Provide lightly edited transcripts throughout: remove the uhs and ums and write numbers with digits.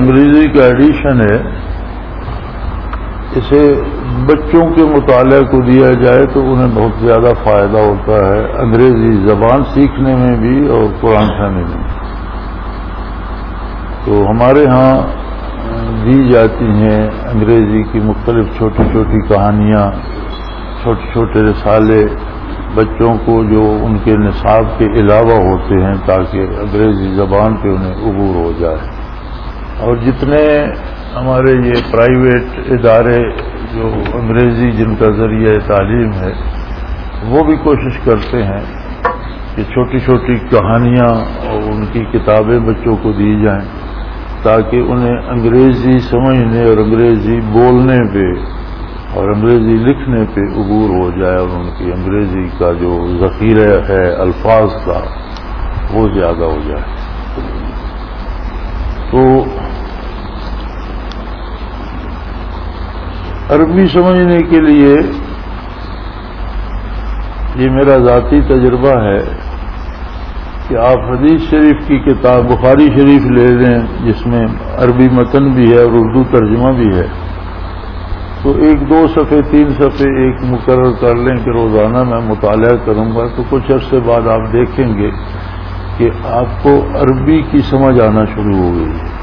انگریزی کا ایڈیشن ہے، اسے بچوں کے مطالعہ کو دیا جائے تو انہیں بہت زیادہ فائدہ ہوتا ہے، انگریزی زبان سیکھنے میں بھی اور قرآن خوانی میں بھی۔ تو ہمارے ہاں دی جاتی ہیں انگریزی کی مختلف چھوٹی چھوٹی کہانیاں، چھوٹے چھوٹے رسالے بچوں کو جو ان کے نصاب کے علاوہ ہوتے ہیں، تاکہ انگریزی زبان پہ انہیں عبور ہو جائے۔ اور جتنے ہمارے یہ پرائیویٹ ادارے جو انگریزی جن کا ذریعہ تعلیم ہے، وہ بھی کوشش کرتے ہیں کہ چھوٹی چھوٹی کہانیاں اور ان کی کتابیں بچوں کو دی جائیں، تاکہ انہیں انگریزی سمجھنے اور انگریزی بولنے پہ اور انگریزی لکھنے پہ عبور ہو جائے، اور ان کی انگریزی کا جو ذخیرہ ہے الفاظ کا وہ زیادہ ہو جائے۔ تو عربی سمجھنے کے لیے یہ میرا ذاتی تجربہ ہے کہ آپ حدیث شریف کی کتاب بخاری شریف لے لیں، جس میں عربی متن بھی ہے اور اردو ترجمہ بھی ہے، تو 1-2 صفحے 3 صفحے ایک مقرر کر لیں کہ روزانہ میں مطالعہ کروں گا، تو کچھ عرصے بعد آپ دیکھیں گے کہ آپ کو عربی کی سمجھ آنا شروع ہو گئی ہے۔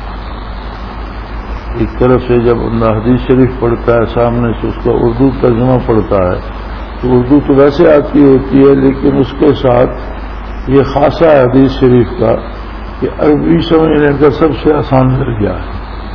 ایک طرف سے جب بندہ حدیث شریف پڑھتا ہے، سامنے سے اس کا اردو ترجمہ پڑھتا ہے، تو اردو تو ویسے آتی ہوتی ہے، لیکن اس کے ساتھ یہ خاصہ ہے حدیث شریف کا کہ عربی سمجھنے کا سب سے آسان ذریعہ ہے۔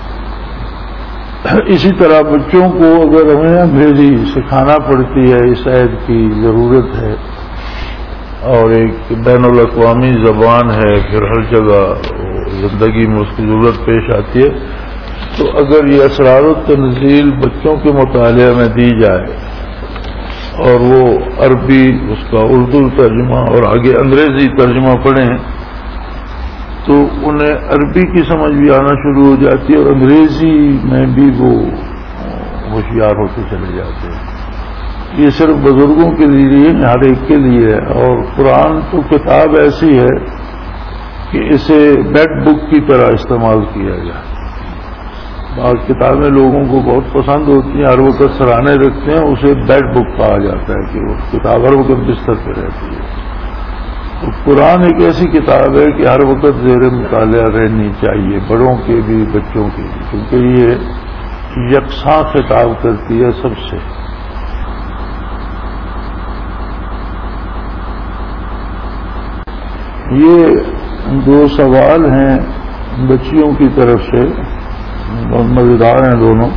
اسی طرح بچوں کو اگر ہمیں انگریزی سکھانا پڑتی ہے، اس عہد کی ضرورت ہے، اور ایک بین الاقوامی زبان ہے، پھر ہر جگہ زندگی میں اس کی ضرورت پیش آتی ہے، تو اگر یہ اسرار التنزیل بچوں کے مطالعہ میں دی جائے اور وہ عربی اس کا اردو ترجمہ اور آگے انگریزی ترجمہ پڑھیں، تو انہیں عربی کی سمجھ بھی آنا شروع ہو جاتی ہے، اور انگریزی میں بھی وہ ہوشیار ہوتے چلے جاتے ہیں۔ یہ صرف بزرگوں کے لیے نہیں، ہر ایک کے لیے ہے۔ اور قرآن تو کتاب ایسی ہے کہ اسے بیڈ بک کی طرح استعمال کیا جائے۔ بعض کتابیں لوگوں کو بہت پسند ہوتی ہیں، ہر وقت سراہنے رکھتے ہیں، اسے بیڈ بک کہا جاتا ہے کہ وہ کتاب ہر وقت بستر پہ رہتی ہے۔ تو قرآن ایک ایسی کتاب ہے کہ ہر وقت زیر مطالعہ رہنی چاہیے، بڑوں کے بھی بچوں کے بھی، کیونکہ یہ یکساں خطاب کرتی ہے سب سے۔ یہ 2 سوال ہیں بچیوں کی طرف سے، بہت مزیدار ہیں دونوں۔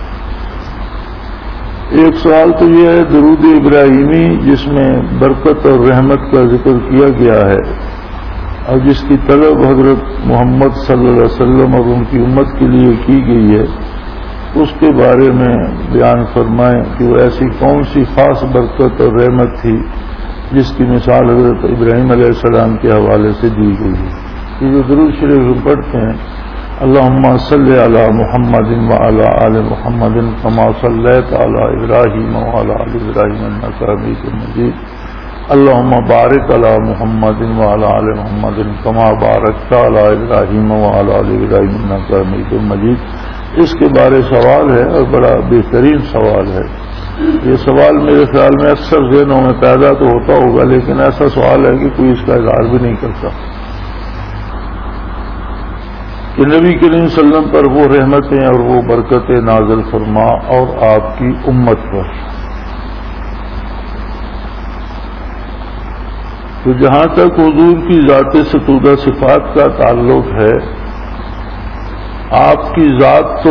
ایک سوال تو یہ ہے درود ابراہیمی جس میں برکت اور رحمت کا ذکر کیا گیا ہے، اور جس کی طلب حضرت محمد صلی اللہ علیہ وسلم اور ان کی امت کے لیے کی گئی ہے، اس کے بارے میں بیان فرمائیں کہ وہ ایسی کون سی خاص برکت اور رحمت تھی جس کی مثال حضرت ابراہیم علیہ السلام کے حوالے سے دی گئی ہے۔ یہ جو درود شریف پڑھتے ہیں، اللہم صلی علی محمد وعلی آل محمد کما صلیت علی ابراہیم وعلی آل ابراہیم انک حمید مجید، اللہم بارک علی محمد وعلی آل محمد کما بارکت علی ابراہیم وعلی آل ابراہیم انک حمید مجید۔ اس کے بارے سوال ہے اور بڑا بہترین سوال ہے۔ یہ سوال میرے خیال میں اکثر ذہنوں میں پیدا تو ہوتا ہوگا، لیکن ایسا سوال ہے کہ کوئی اس کا اظہار بھی نہیں کرتا کہ نبی کریم صلی اللہ علیہ وسلم پر وہ رحمتیں اور وہ برکتیں نازل فرما اور آپ کی امت پر۔ تو جہاں تک حضور کی ذات ستودہ صفات کا تعلق ہے، آپ کی ذات تو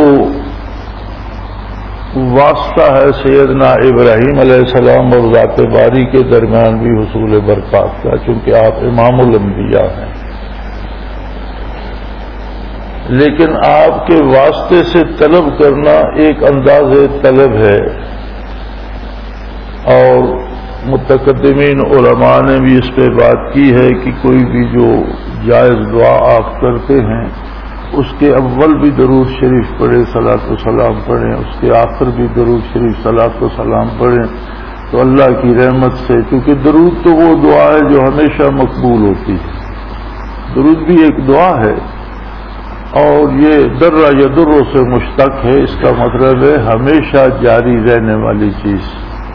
واسطہ ہے سیدنا ابراہیم علیہ السلام اور ذات باری کے درمیان بھی حصول برکات کا، چونکہ آپ امام الانبیاء ہیں، لیکن آپ کے واسطے سے طلب کرنا ایک انداز طلب ہے، اور متقدمین علماء نے بھی اس پہ بات کی ہے کہ کوئی بھی جو جائز دعا آپ کرتے ہیں اس کے اول بھی درود شریف پڑھیں، صلاۃ و سلام پڑھیں، اس کے آخر بھی درود شریف صلاۃ و سلام پڑھیں، تو اللہ کی رحمت سے، کیونکہ درود تو وہ دعا ہے جو ہمیشہ مقبول ہوتی ہے، درود بھی ایک دعا ہے، اور یہ درہ یدر سے مشتق ہے، اس کا مطلب ہے ہمیشہ جاری رہنے والی چیز،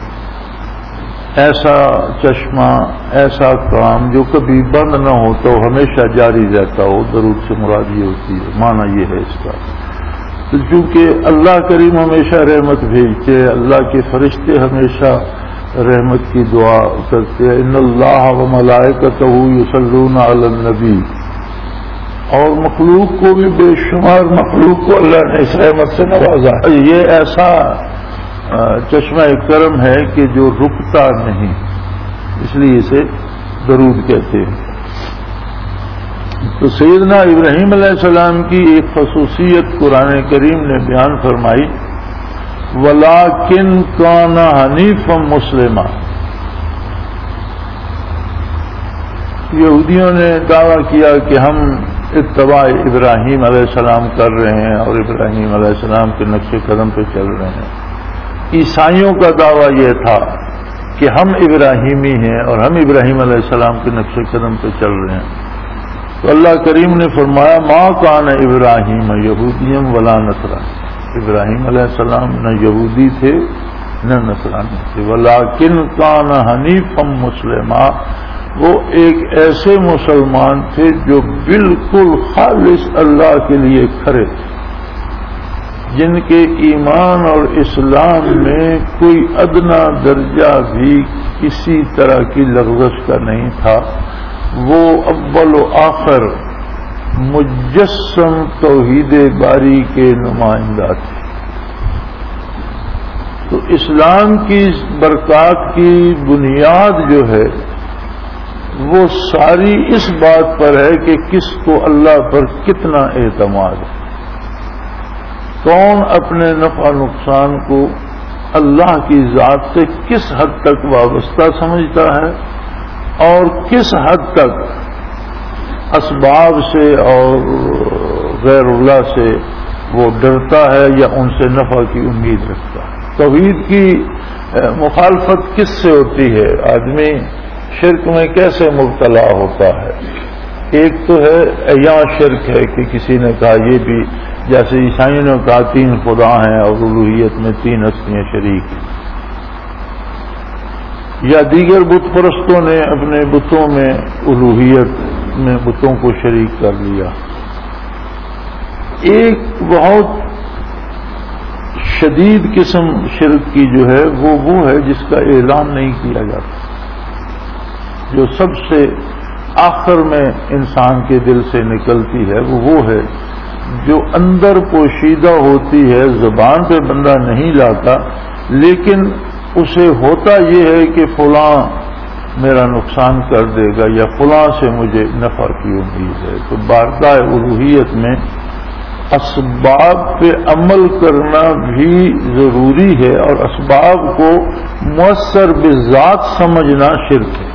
ایسا چشمہ، ایسا کام جو کبھی بند نہ ہو تو ہمیشہ جاری رہتا ہو، درود سے مراد یہ ہوتی ہے، معنی یہ ہے اس کا۔ تو چونکہ اللہ کریم ہمیشہ رحمت بھیجتے ہیں، اللہ کے فرشتے ہمیشہ رحمت کی دعا کرتے ہیں، ان اللہ و ملائکتہ یصلون علی النبی، اور مخلوق کو بھی بے شمار مخلوق کو اللہ نے اس رحمت سے نوازا۔ یہ ایسا چشمہ کرم ہے کہ جو رکتا نہیں، اس لیے اسے درود کہتے ہیں۔ تو سیدنا ابراہیم علیہ السلام کی ایک خصوصیت قرآن کریم نے بیان فرمائی، وَلَٰكِن كَانَ حَنِيفًا مُسْلِمًا۔ یہودیوں نے دعویٰ کیا کہ ہم اتباع ابراہیم علیہ السلام کر رہے ہیں اور ابراہیم علیہ السلام کے نقش قدم پہ چل رہے ہیں۔ عیسائیوں کا دعویٰ یہ تھا کہ ہم ابراہیمی ہیں اور ہم ابراہیم علیہ السلام کے نقش قدم پہ چل رہے ہیں۔ تو اللہ کریم نے فرمایا ما کان ابراہیم یہودیم ولا نصرانی، ابراہیم علیہ السلام نہ یہودی تھے نہ نصرانی تھے، ولیکن کان حنیفا مسلما، وہ ایک ایسے مسلمان تھے جو بالکل خالص اللہ کے لیے کھڑے تھے، جن کے ایمان اور اسلام میں کوئی ادنا درجہ بھی کسی طرح کی لغزش کا نہیں تھا۔ وہ اول و آخر مجسم توحید باری کے نمائندہ تھے۔ تو اسلام کی برکات کی بنیاد جو ہے وہ ساری اس بات پر ہے کہ کس کو اللہ پر کتنا اعتماد ہے، کون اپنے نفع نقصان کو اللہ کی ذات سے کس حد تک وابستہ سمجھتا ہے اور کس حد تک اسباب سے اور غیر اللہ سے وہ ڈرتا ہے یا ان سے نفع کی امید رکھتا ہے۔ توحید کی مخالفت کس سے ہوتی ہے؟ آدمی شرک میں کیسے مبتلا ہوتا ہے؟ ایک تو ہے عیاں شرک ہے کہ کسی نے کہا، یہ بھی جیسے عیسائیوں نے کہا 3 خدا ہیں اور الوہیت میں 3 ہستیاں شریک ہیں، یا دیگر بت پرستوں نے اپنے بتوں میں الوہیت میں بتوں کو شریک کر لیا۔ ایک بہت شدید قسم شرک کی جو ہے وہ ہے جس کا اعلان نہیں کیا جاتا، جو سب سے آخر میں انسان کے دل سے نکلتی ہے، وہ ہے جو اندر پوشیدہ ہوتی ہے، زبان پہ بندہ نہیں لاتا، لیکن اسے ہوتا یہ ہے کہ فلاں میرا نقصان کر دے گا یا فلاں سے مجھے نفع کی امید ہے۔ تو بارگاہ الوہیت میں اسباب پہ عمل کرنا بھی ضروری ہے، اور اسباب کو مؤثر بذات سمجھنا شرک ہے۔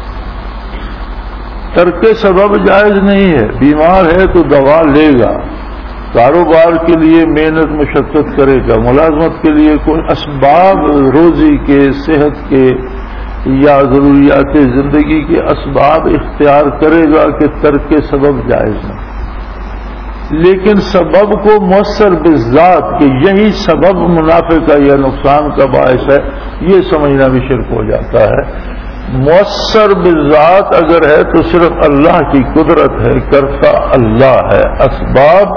ترک سبب جائز نہیں ہے، بیمار ہے تو دوا لے گا، کاروبار کے لیے محنت مشقت کرے گا، ملازمت کے لیے کوئی اسباب روزی کے، صحت کے یا ضروریات زندگی کے اسباب اختیار کرے گا کہ ترک سبب جائز نہیں، لیکن سبب کو مؤثر بالذات کہ یہی سبب منافع کا یا نقصان کا باعث ہے، یہ سمجھنا بھی شرک ہو جاتا ہے۔ مؤثر بالذات اگر ہے تو صرف اللہ کی قدرت ہے، کرتا اللہ ہے، اسباب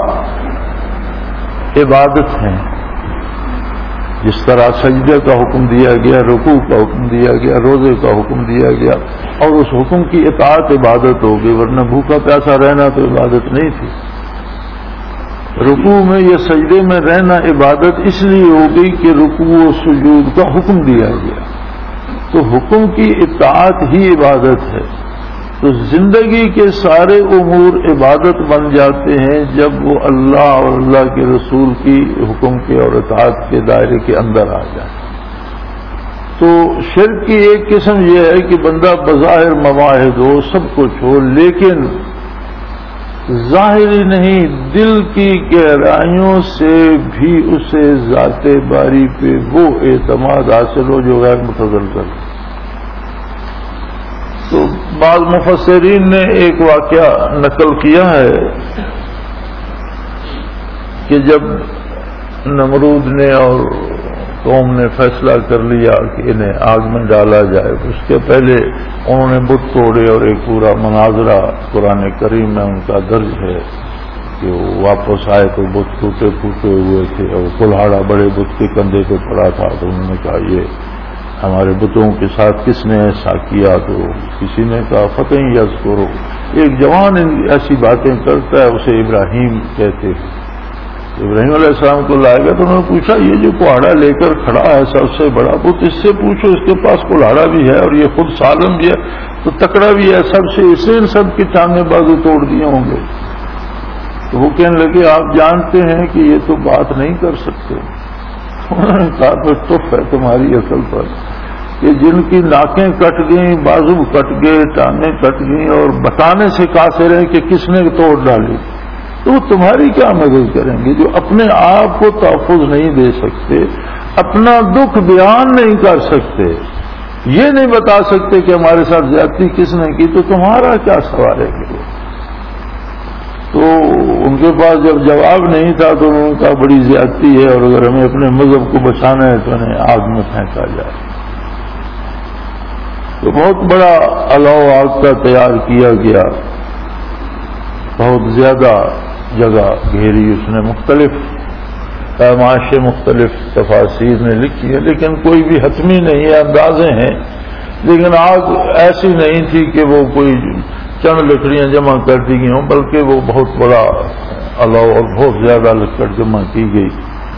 عبادت ہیں، جس طرح سجدے کا حکم دیا گیا، رکوع کا حکم دیا گیا، روزے کا حکم دیا گیا، اور اس حکم کی اطاعت عبادت ہوگی، ورنہ بھوکا پیاسا رہنا تو عبادت نہیں تھی۔ رکوع میں یا سجدے میں رہنا عبادت اس لیے ہوگی کہ رکوع و سجود کا حکم دیا گیا، تو حکم کی اطاعت ہی عبادت ہے۔ تو زندگی کے سارے امور عبادت بن جاتے ہیں جب وہ اللہ اور اللہ کے رسول کی حکم کے اور اطاعت کے دائرے کے اندر آ جائے۔ تو شرک کی ایک قسم یہ ہے کہ بندہ بظاہر مواہد ہو، سب کچھ ہو، لیکن ظاہری نہیں، دل کی گہرائیوں سے بھی اسے ذات باری پہ وہ اعتماد حاصل ہو جو غیر متزل کر۔ تو بعض مفسرین نے ایک واقعہ نقل کیا ہے کہ جب نمرود نے اور قوم نے فیصلہ کر لیا کہ انہیں آگ میں ڈالا جائے، اس کے پہلے انہوں نے بت توڑے اور ایک پورا مناظرہ قرآن کریم میں ان کا درج ہے کہ وہ واپس آئے تو بت ٹوٹے پھوٹے ہوئے تھے اور کلہاڑا بڑے بت کے کندھے پہ پڑا تھا، تو انہوں نے کہا یہ ہمارے بتوں کے ساتھ کس نے ایسا کیا؟ تو کسی نے کہا فتح یز کرو، ایک جوان ایسی باتیں کرتا ہے اسے ابراہیم کہتے ہیں۔ ابراہیم علیہ السلام کو لائے گا تو انہوں نے پوچھا یہ جو کلاڑا لے کر کھڑا ہے سب سے بڑا بت، اس سے پوچھو، اس کے پاس کلاڑا بھی ہے اور یہ خود سالم بھی ہے تو تکڑا بھی ہے، سب سے اسے ان سب کی ٹانگیں بازو توڑ دیے ہوں گے۔ تو وہ کہنے لگے آپ جانتے ہیں کہ یہ تو بات نہیں کر سکتے۔ انہوں نے کہا پھر تف ہے تمہاری اصل پر کہ جن کی ناکیں کٹ گئیں، بازو کٹ گئے، ٹانگیں کٹ گئیں اور بتانے سے قاصر ہیں کہ کس نے توڑ ڈالی، تو وہ تمہاری کیا مدد کریں گے؟ جو اپنے آپ کو تحفظ نہیں دے سکتے، اپنا دکھ بیان نہیں کر سکتے، یہ نہیں بتا سکتے کہ ہمارے ساتھ زیادتی کس نے کی، تو تمہارا کیا سوال ہے کہ تو ان کے پاس جب جواب نہیں تھا تو انہوں نے کہا بڑی زیادتی ہے اور اگر ہمیں اپنے مذہب کو بچانا ہے تو انہیں آگ میں پھینکا جائے۔ تو بہت بڑا الاؤ آگ کا تیار کیا گیا، بہت زیادہ جگہ گھیری، اس نے مختلف پیمائشیں مختلف تفاسیر نے لکھی ہے، لیکن کوئی بھی حتمی نہیں ہے، اندازے ہیں، لیکن آگ ایسی نہیں تھی کہ وہ کوئی چند لکڑیاں جمع کر دی گئی ہوں، بلکہ وہ بہت بڑا الاؤ اور بہت زیادہ لکڑ جمع کی گئی۔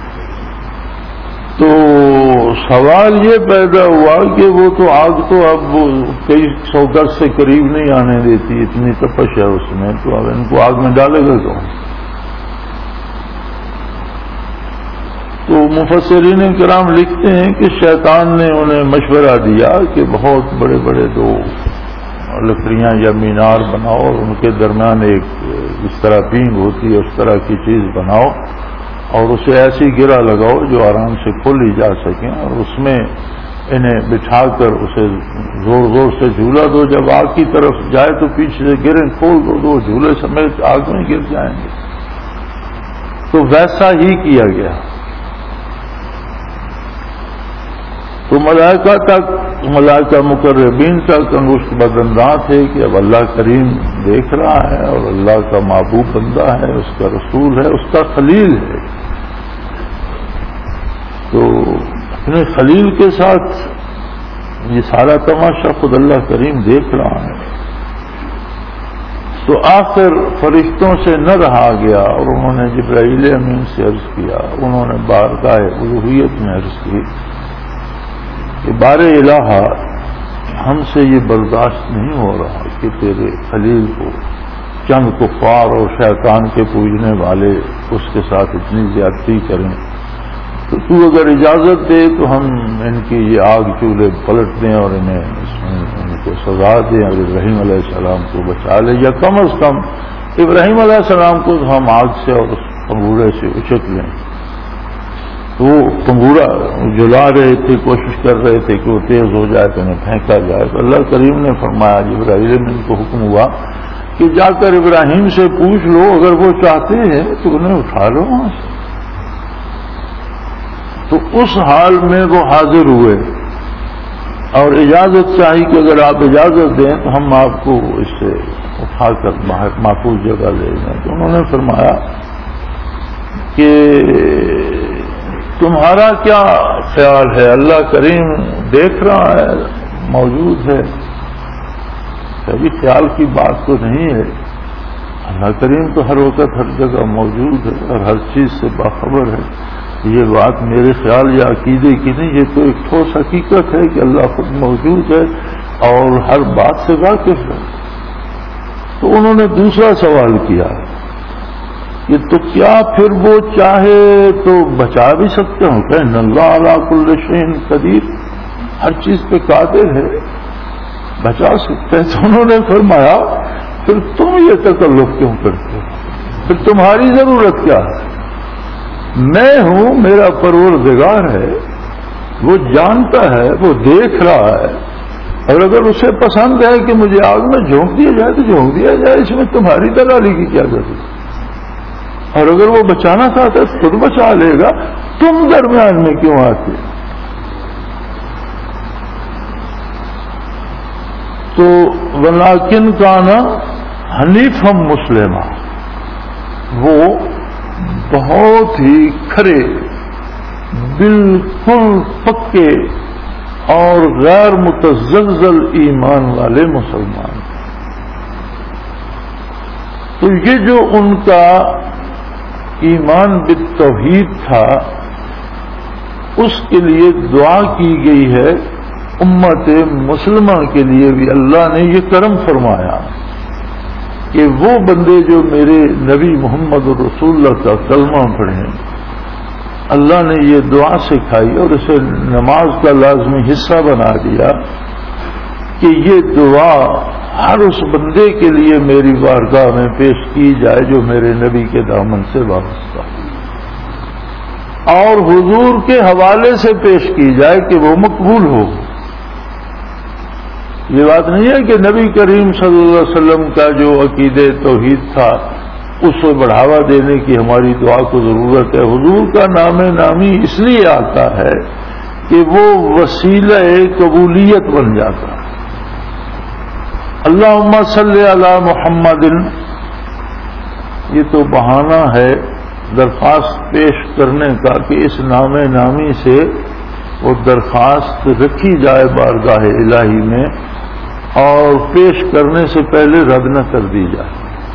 تو سوال یہ پیدا ہوا کہ وہ تو آگ تو اب کئی سو گز سے قریب نہیں آنے دیتی، اتنی تپش ہے اس میں، تو اب ان کو آگ میں ڈالے گا کون؟ تو مفسرین کرام لکھتے ہیں کہ شیطان نے انہیں مشورہ دیا کہ بہت بڑے بڑے دو لکڑیاں یا مینار بناؤ اور ان کے درمیان ایک اس طرح پینگ ہوتی ہے اس طرح کی چیز بناؤ اور اسے ایسی گرہ لگاؤ جو آرام سے کھولی جا سکیں، اور اس میں انہیں بٹھا کر اسے زور زور سے جھولا دو، جب آگ کی طرف جائے تو پیچھے سے گریں کھول دو، تو جھولے سمیت آگ میں گر جائیں گے۔ تو ویسا ہی کیا گیا۔ تو ملائکہ مقربین تک انگشت بدنداں تھے کہ اب اللہ کریم دیکھ رہا ہے اور اللہ کا محبوب بندہ ہے، اس کا رسول ہے، اس کا خلیل ہے، تو اپنے خلیل کے ساتھ یہ سارا تماشا خود اللہ کریم دیکھ رہا ہے۔ تو آخر فرشتوں سے نہ رہا گیا اور انہوں نے جبرائیل امین سے عرض کیا، انہوں نے بارگاہ الوہیت میں عرض کی کہ بار الہ ہم سے یہ برداشت نہیں ہو رہا کہ تیرے خلیل کو چند کفار اور شیطان کے پوجنے والے اس کے ساتھ اتنی زیادتی کریں، تو اگر اجازت دے تو ہم ان کی یہ آگ چولہے پلٹ دیں اور ان کو سزا دیں اور ابراہیم علیہ السلام کو بچا لیں، یا کم از کم ابراہیم علیہ السلام کو ہم آگ سے اور اس پنگورے سے اچک لیں۔ وہ پنگورا جلا رہے تھے، کوشش کر رہے تھے کہ وہ تیز ہو جائے تو انہیں پھینکا جائے، تو اللہ کریم نے فرمایا جبرائیل میں ان کو حکم ہوا کہ جا کر ابراہیم سے پوچھ لو، اگر وہ چاہتے ہیں تو انہیں اٹھا لو وہاں سے۔ تو اس حال میں وہ حاضر ہوئے اور اجازت چاہی کہ اگر آپ اجازت دیں تو ہم آپ کو اس سے اٹھا کر محفوظ جگہ لے جائیں۔ تو انہوں نے فرمایا کہ تمہارا کیا خیال ہے؟ اللہ کریم دیکھ رہا ہے، موجود ہے، کبھی خیال کی بات تو نہیں ہے، اللہ کریم تو ہر وقت ہر جگہ موجود ہے اور ہر چیز سے باخبر ہے۔ یہ بات میرے خیال یا عقیدے کی نہیں، یہ تو ایک ٹھوس حقیقت ہے کہ اللہ خود موجود ہے اور ہر بات سے واقف ہے۔ تو انہوں نے دوسرا سوال کیا کہ تو کیا پھر وہ چاہے تو بچا بھی سکتے ہوں؟ کہ ان اللہ علی کل شیء قدیر، ہر چیز پہ قادر ہے، بچا سکتے ہیں۔ تو انہوں نے فرمایا پھر تم یہ تکلف کیوں کرتے ہو؟ پھر تمہاری ضرورت کیا ہے؟ میں ہوں، میرا پروردگار ہے، وہ جانتا ہے، وہ دیکھ رہا ہے، اور اگر اسے پسند ہے کہ مجھے آگ میں جھونک دیا جائے تو جھونک دیا جائے، اس میں تمہاری دلالی کی کیا ضرورت؟ اور اگر وہ بچانا چاہتا ہے خود بچا لے گا، تم درمیان میں کیوں آتے؟ تو ولیکن کانا حنیفا مسلما، وہ بہت ہی کھرے، بالکل پکے اور غیر متزلزل ایمان والے مسلمان. تو یہ جو ان کا ایمان بالتوحید تھا، اس کے لیے دعا کی گئی ہے. امت مسلمہ کے لیے بھی اللہ نے یہ کرم فرمایا کہ وہ بندے جو میرے نبی محمد رسول اللہ کا کلمہ پڑھیں، اللہ نے یہ دعا سکھائی اور اسے نماز کا لازمی حصہ بنا دیا کہ یہ دعا ہر اس بندے کے لیے میری بارگاہ میں پیش کی جائے جو میرے نبی کے دامن سے وابستہ اور حضور کے حوالے سے پیش کی جائے کہ وہ مقبول ہو. یہ بات نہیں ہے کہ نبی کریم صلی اللہ علیہ وسلم کا جو عقیدہ توحید تھا اس کو بڑھاوا دینے کی ہماری دعا کو ضرورت ہے. حضور کا نام نامی اس لیے آتا ہے کہ وہ وسیلہ قبولیت بن جاتا ہے. اللہم صلی علی محمد، یہ تو بہانہ ہے درخواست پیش کرنے کا کہ اس نام نامی سے وہ درخواست رکھی جائے بارگاہ الہی میں اور پیش کرنے سے پہلے رد نہ کر دی جائے.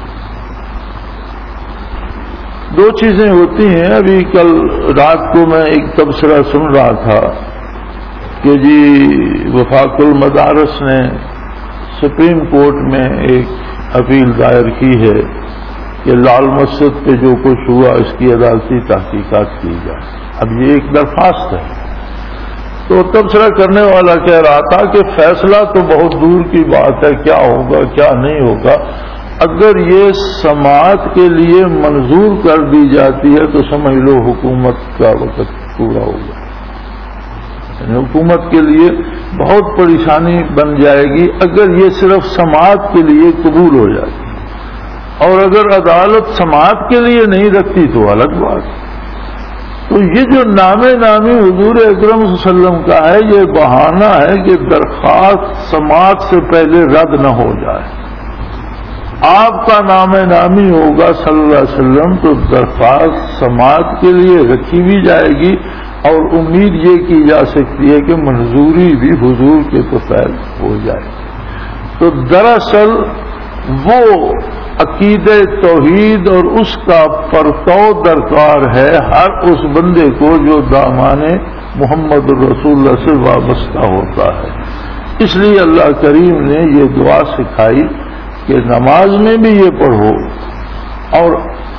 دو چیزیں ہوتی ہیں. ابھی کل رات کو میں ایک تبصرہ سن رہا تھا کہ جی وفاق المدارس نے سپریم کورٹ میں ایک اپیل دائر کی ہے کہ لال مسجد پہ جو کچھ ہوا اس کی عدالتی تحقیقات کی جائے. اب یہ ایک درخواست ہے. تو تبصرہ کرنے والا کہہ رہا تھا کہ فیصلہ تو بہت دور کی بات ہے، کیا ہوگا کیا نہیں ہوگا. اگر یہ سماعت کے لیے منظور کر دی جاتی ہے تو سمجھ لو حکومت کا وقت پورا ہوگا. حکومت کے لیے بہت پریشانی بن جائے گی اگر یہ صرف سماعت کے لیے قبول ہو جائے. اور اگر عدالت سماعت کے لیے نہیں رکھتی تو الگ بات. تو یہ جو نام نامی حضور اکرم صلی اللہ علیہ وسلم کا ہے، یہ بہانہ ہے کہ درخواست سماعت سے پہلے رد نہ ہو جائے. آپ کا نام نامی ہوگا صلی اللہ علیہ وسلم تو درخواست سماعت کے لیے رکھی بھی جائے گی اور امید یہ کی جا سکتی ہے کہ منظوری بھی حضور کے فیل ہو جائے. تو دراصل وہ عقیدہ توحید اور اس کا پرتو درکار ہے ہر اس بندے کو جو دامان محمد رسول اللہ سے وابستہ ہوتا ہے. اس لیے اللہ کریم نے یہ دعا سکھائی کہ نماز میں بھی یہ پڑھو اور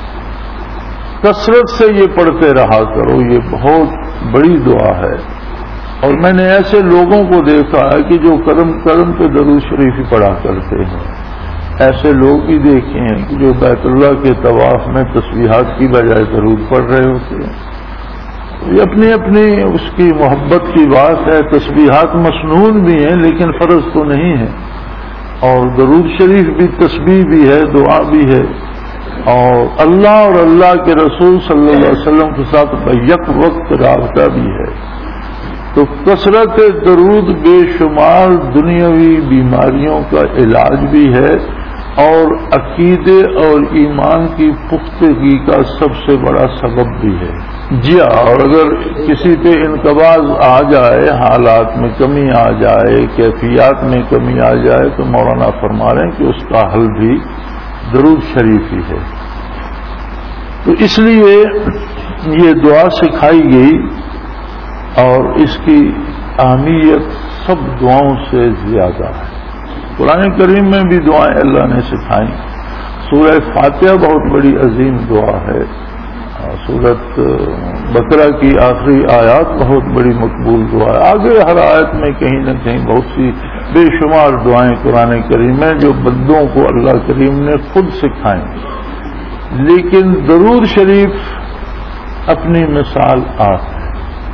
کثرت سے یہ پڑھتے رہا کرو. یہ بہت بڑی دعا ہے. اور میں نے ایسے لوگوں کو دیکھا ہے کہ جو کرم پہ درود شریف ہی پڑھا کرتے ہیں. ایسے لوگ بھی دیکھے ہیں کہ جو بیت اللہ کے طواف میں تسبیحات کی بجائے درود پڑھ رہے ہوتے ہیں. یہ اپنی اپنی اس کی محبت کی بات ہے. تسبیحات مسنون بھی ہیں لیکن فرض تو نہیں ہے. اور درود شریف بھی تسبیح بھی ہے، دعا بھی ہے، اور اللہ اور اللہ کے رسول صلی اللہ علیہ وسلم کے ساتھ بیک وقت رابطہ بھی ہے. تو کثرت درود بے شمار دنیاوی بیماریوں کا علاج بھی ہے اور عقیدے اور ایمان کی پختگی کا سب سے بڑا سبب بھی ہے. جی ہاں، اور اگر کسی پہ انقباض آ جائے، حالات میں کمی آ جائے، کیفیات میں کمی آ جائے تو مولانا فرما رہے ہیں کہ اس کا حل بھی درود شریف ہی ہے. تو اس لیے یہ دعا سکھائی گئی اور اس کی اہمیت سب دعاؤں سے زیادہ ہے. قرآن کریم میں بھی دعائیں اللہ نے سکھائیں. سورہ فاتحہ بہت بڑی عظیم دعا ہے. سورۃ بقرہ کی آخری آیات بہت بڑی مقبول دعا ہے. آگے ہر آیت میں کہیں نہ کہیں بہت سی بے شمار دعائیں قرآن کریم میں جو بندوں کو اللہ کریم نے خود سکھائیں. لیکن درود شریف اپنی مثال آپ ہے.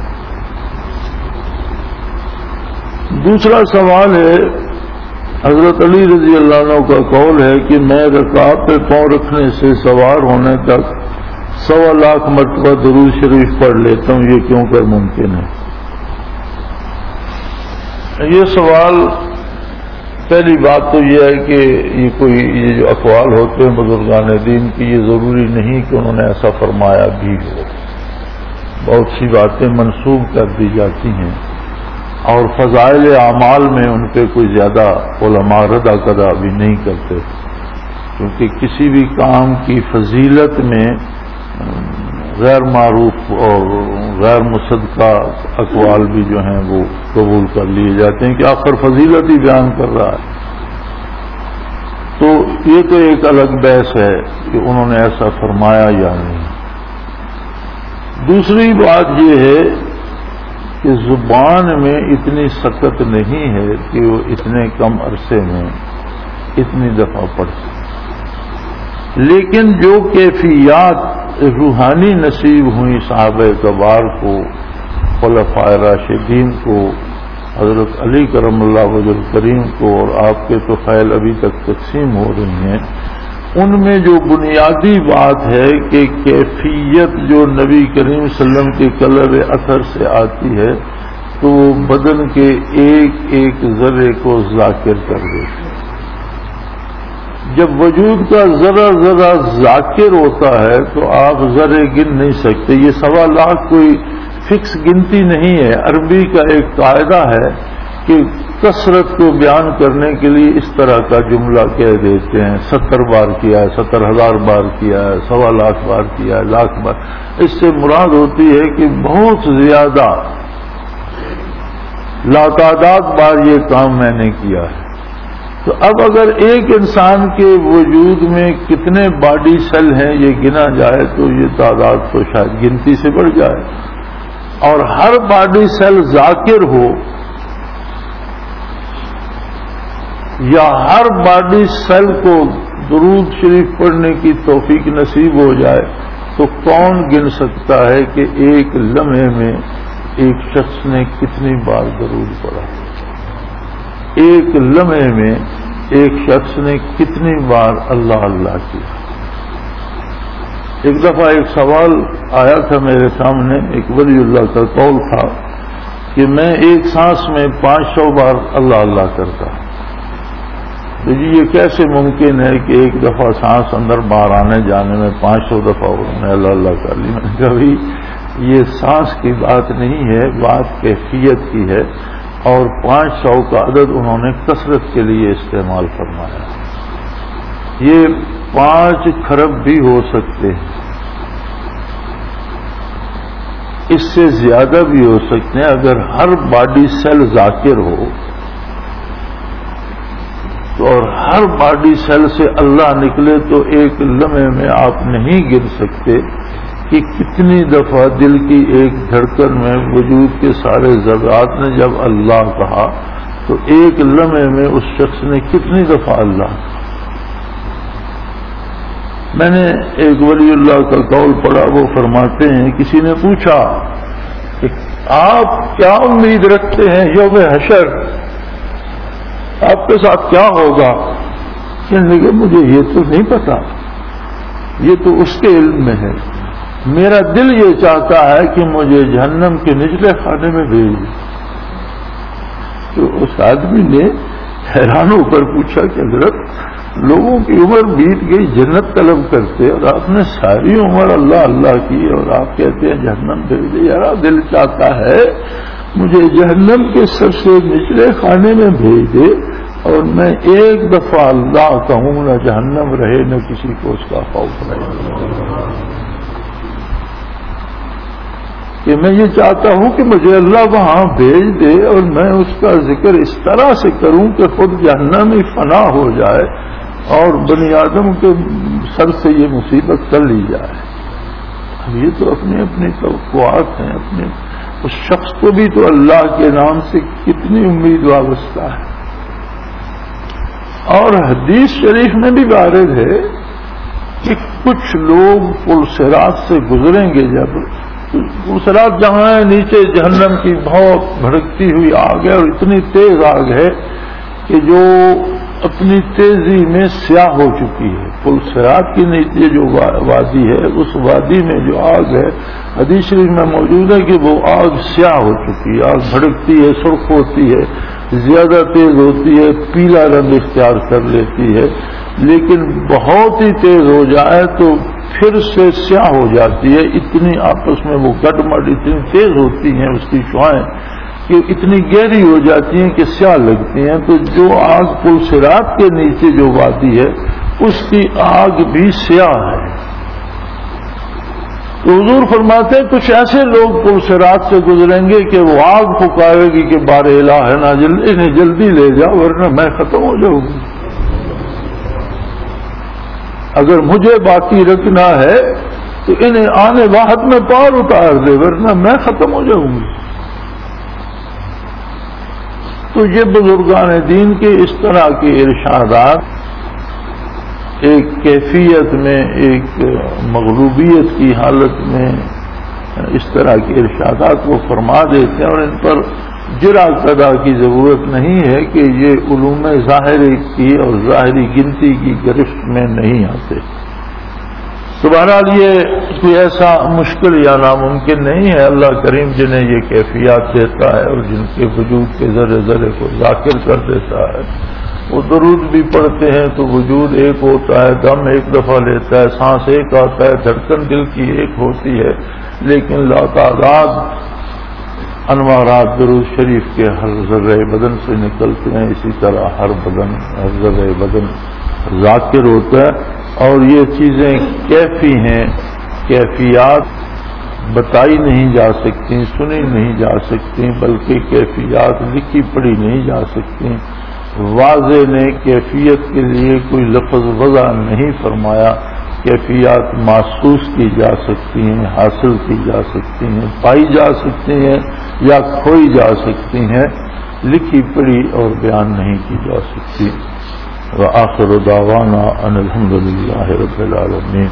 دوسرا سوال ہے، حضرت علی رضی اللہ عنہ کا قول ہے کہ میں رکعت پہ پاؤں رکھنے سے سوار ہونے تک 1.25 लाख मरतबा दुरूद शरीफ पढ़ लेता हूं, ये क्यों कर मुमकिन है? ये सवाल, पहली बात तो ये है कि ये जो अक़वाल होते हैं बुजुर्गान दीन की, ये ज़रूरी नहीं कि उन्होंने ऐसा फरमाया भी हो। बहुत सी बातें मंसूब कर दी जाती हैं और फ़ज़ाइल आमाल में उन पर कोई ज़्यादा उलमा रदा कदा भी नहीं करते, क्योंकि किसी भी काम की फजीलत में गैर मारूफ और गैर मुसद्दक़ा अक़वाल भी जो हैं वो कबूल कर लिए जाते हैं कि आखिर फजीलत ही बयान कर रहा है। तो ये तो एक अलग बहस है कि उन्होंने ऐसा फरमाया या नहीं। दूसरी बात ये है कि जुबान में इतनी सकत नहीं है कि वो इतने कम अरसे में इतनी दफा पढ़ सके, लेकिन जो कैफियत रूहानी नसीब हुई साहबे कबार को, खुलफाए राशिदीन को, हजरत अली करमल्लाहु वजहुल करीम को, और आपके तो खैल अभी तक तकसीम हो रही हैं, उनमें जो बुनियादी बात है कि कैफियत जो नबी करीम सल्लल्लाहु अलैहि वसल्लम के कलर अथर से आती है, तो बदन के एक एक जर्रे को जाकिर कर देती है। जब वजूद का जरा जरा जाकिर होता है तो आप जरे गिन नहीं सकते। ये 1.25 लाख कोई फिक्स गिनती नहीं है। अरबी का एक कायदा है कि कसरत को बयान करने के लिए इस तरह का जुमला कह देते हैं, 70 बार किया है, 70,000 बार किया है, 1.25 लाख बार किया है, लाख बार। इससे मुराद होती है कि बहुत ज्यादा लातादाद बार ये काम मैंने किया है। तो अब अगर एक इंसान के वजूद में कितने बॉडी सेल हैं ये गिना जाए तो ये तादाद तो शायद गिनती से बढ़ जाए, और हर बॉडी सेल जाकिर हो या हर बॉडी सेल को दुरूद शरीफ पढ़ने की तौफीक नसीब हो जाए, तो कौन गिन सकता है कि एक लम्हे में एक शख्स ने कितनी बार दुरूद पढ़ा? एक लम्हे में एक शख्स ने कितनी बार अल्लाह अल्लाह किया? एक दफा एक सवाल आया था मेरे सामने, एक वलीउल्लाह का कौल था कि मैं एक सांस में 500 बार अल्लाह अल्लाह करता। तो जी ये कैसे मुमकिन है कि एक दफा सांस अंदर बाहर आने जाने में 500 दफा उन्होंने अल्लाह अल्लाह कर ली? मैंने कहा भाई ये सांस की बात नहीं है, बात कैफियत की है, और 500 का अदद उन्होंने कसरत के लिए इस्तेमाल फरमाया। ये 5 खरब भी हो सकते हैं, इससे ज्यादा भी हो सकते हैं। अगर हर बॉडी सेल जाकिर हो तो और हर बॉडी सेल से अल्लाह निकले तो एक लम्हे में आप नहीं गिन सकते कि कितनी दफा दिल की एक धड़कन में वजूद के सारे ज़र्रात ने जब अल्लाह कहा तो एक लम्हे में उस शख्स ने कितनी दफा अल्लाह कहा। मैंने एक वलीउल्लाह का कौल पढ़ा, वो फरमाते हैं कि ने पूछा कि आप क्या उम्मीद रखते हैं यौम हशर, आपके साथ क्या होगा? कहने लगे मुझे ये तो नहीं पता, ये तो उसके इल्म में है। मेरा दिल ये चाहता है कि मुझे जहन्नम के निचले खाने में भेज दे। तो उस आदमी ने हैरान होकर पूछा कि हजरत लोगों की उम्र बीत गई जन्नत तलब करते और आपने सारी उम्र अल्लाह अल्लाह की और आप कहते हैं जहन्नम भेज दे। यार दिल चाहता है मुझे जहन्नम के सबसे निचले खाने में भेज दे और मैं एक दफा अल्लाह कहूं, न जहन्नम रहे न किसी को उसका खौफ रहे। कि मैं ये चाहता हूं कि मुझे अल्लाह वहां भेज दे और मैं उसका जिक्र इस तरह से करूं कि खुद जहन्नम ही फना हो जाए और बनी आदम के सर से ये मुसीबत कर ली जाए। अब ये तो अपनी अपनी तवक्कुआत हैं, अपने उस शख्स को भी तो अल्लाह के नाम से कितनी उम्मीद वाबस्ता है। और हदीस शरीफ में भी वारिद है कि कुछ लोग पुल सिरात से गुजरेंगे, जब पुलसिरात जहां है नीचे जहन्नम की बहुत भड़कती हुई आग है और इतनी तेज आग है कि जो اپنی تیزی میں سیاہ ہو چکی ہے. پل صراط کی نیچے جو وادی ہے اس وادی میں جو آگ ہے حدیث شریف میں موجود ہے کہ وہ آگ سیاہ ہو چکی ہے. آگ بھڑکتی ہے، سرخ ہوتی ہے، زیادہ تیز ہوتی ہے، پیلا رنگ اختیار کر لیتی ہے، لیکن بہت ہی تیز ہو جائے تو پھر سے سیاہ ہو جاتی ہے. اتنی آپس میں وہ گڈمڈ اتنی تیز ہوتی ہیں اس کی شعاعیں کہ اتنی گہری ہو جاتی ہیں کہ سیاہ لگتی ہیں. تو جو آگ پل صراط کے نیچے جو وادی ہے اس کی آگ بھی سیاہ ہے. تو حضور فرماتے ہیں کچھ ایسے لوگ پل صراط سے گزریں گے کہ وہ آگ پکارے گی کہ بار الہ ہے نا انہیں جلدی لے جاؤ ورنہ میں ختم ہو جاؤں گی. اگر مجھے باقی رکھنا ہے تو انہیں آنے واحد میں پار اتار دے ورنہ میں ختم ہو جاؤں گی. تو یہ بزرگان دین کے اس طرح کے ارشادات ایک کیفیت میں ایک مغلوبیت کی حالت میں اس طرح کے ارشادات کو فرما دیتے ہیں اور ان پر جرأ پیدا کی ضرورت نہیں ہے کہ یہ علوم ظاہری کی اور ظاہری گنتی کی گرفت میں نہیں آتے. تو بہرحال یہ کوئی ایسا مشکل یا ناممکن نہیں ہے. اللہ کریم جنہیں یہ کیفیات دیتا ہے اور جن کے وجود کے ذرے ذرے کو ذاکر کر دیتا ہے وہ درود بھی پڑھتے ہیں تو وجود ایک ہوتا ہے، دم ایک دفعہ لیتا ہے، سانس ایک آتا ہے، دھڑکن دل کی ایک ہوتی ہے، لیکن لاتعداد انوارات درود شریف کے ہر ذرے بدن سے نکلتے ہیں. اسی طرح ہر ذرے بدن ذاکر ہوتا ہے. اور یہ چیزیں کیفی ہیں، کیفیات بتائی نہیں جا سکتی، سنی نہیں جا سکتی، بلکہ کیفیات لکھی پڑھی نہیں جا سکتی. واضح نے کیفیت کے لیے کوئی لفظ وضع نہیں فرمایا. کیفیات محسوس کی جا سکتی ہیں، حاصل کی جا سکتی ہیں، پائی جا سکتی ہیں یا کھوئی جا سکتی ہیں، لکھی پڑھی اور بیان نہیں کی جا سکتی. وآخر دعوانا ان الحمد للہ رب العالمین.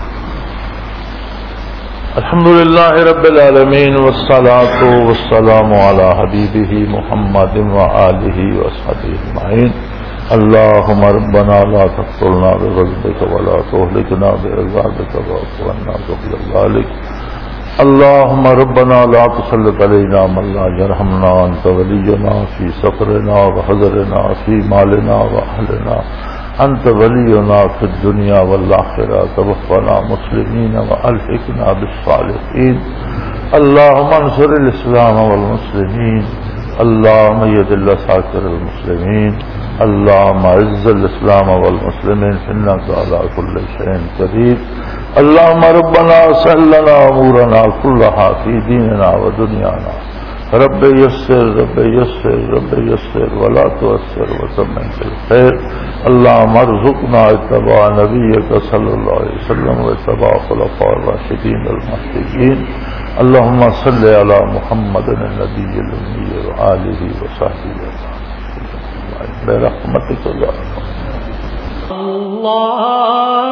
الحمد للہ رب العالمین والصلاة والسلام علی حبیبہ محمد وآلہ وصحبہ اجمعین. اللہم ربنا لا تقتلنا بغضبک ولا تہلکنا بعذابک واعف عنا قبل ذلک. اللہم ربنا لا تسلط علینا من لا یرحمنا انت ولینا فی سفرنا وحضرنا فی مالنا واہلنا انت ولینا فی الدنیا والآخرہ توفنا مسلمین والحقنا بالصالحین. اللہم انصر الاسلام والمسلمین. اللہم یذل ساکر المسلمین. اللہم اعز الاسلام والمسلمین انک علی کل شیء قدیر. اللہم ربنا سہل لنا امورنا کلھا فی دیننا ودنیانا. رب یسر رب یسر رب یسر ولا تعسر وتمم بالخیر. اللہم ارزقنا اتباع نبیک صلی اللہ علیہ وسلم واتباع خلفاء الراشدین المہدیین. اللہم صلی علی محمد النبی الأمی وآلہ وصحبہ برحمتک یا اللہ.